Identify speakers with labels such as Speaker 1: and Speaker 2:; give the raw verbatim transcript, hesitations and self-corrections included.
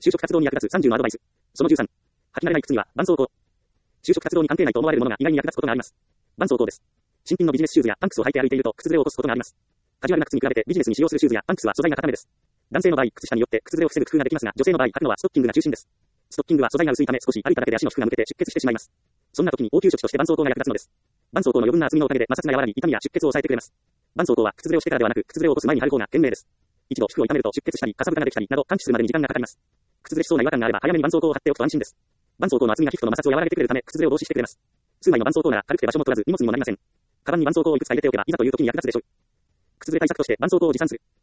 Speaker 1: 就職活動に役立つさんじゅうのアドバイス。そのじゅうさん。履き慣れない靴には、絆創膏。就職活動に関係ないと思われるものが意外に役立つことがあります。絆創膏です。新品のビジネスシューズやパンクスを履いて歩いていると靴ずれを起こすことがあります。カジュアルな靴に比べてビジネスに使用するシューズやパンクスは素材が硬めです。男性の場合、靴下によって靴ずれを防ぐ工夫ができますが、女性の場合、履くのはストッキングが中心です。ストッキングは素材が薄いため少し歩いただけで足の皮膚が抜けて出血してしまいます。そんな時に応急処置として絆創膏が役立つのです。絆創膏の余分な厚みのおかげで摩擦が和らぎ痛みや出血を抑えてくれます。絆創膏は靴ずれをしてからではなく、靴ずれを起こす前に貼る方が賢明です。一度皮膚を痛めると出血したり、かさぶたができたりなど完治するまでに時間がかかります。靴ずれしそうな違和感があれば早めに絆創膏を貼っておくと安心です。絆創膏の厚みが皮膚との摩擦を和らげてくれるため靴ずれを防止してくれます。数枚の絆創膏なら軽くて場所も取らず荷物にもなりません。カバンに絆創膏をいくつか入れておけばいざという時に役立つでしょう。靴ずれ対策として絆創膏を持参する。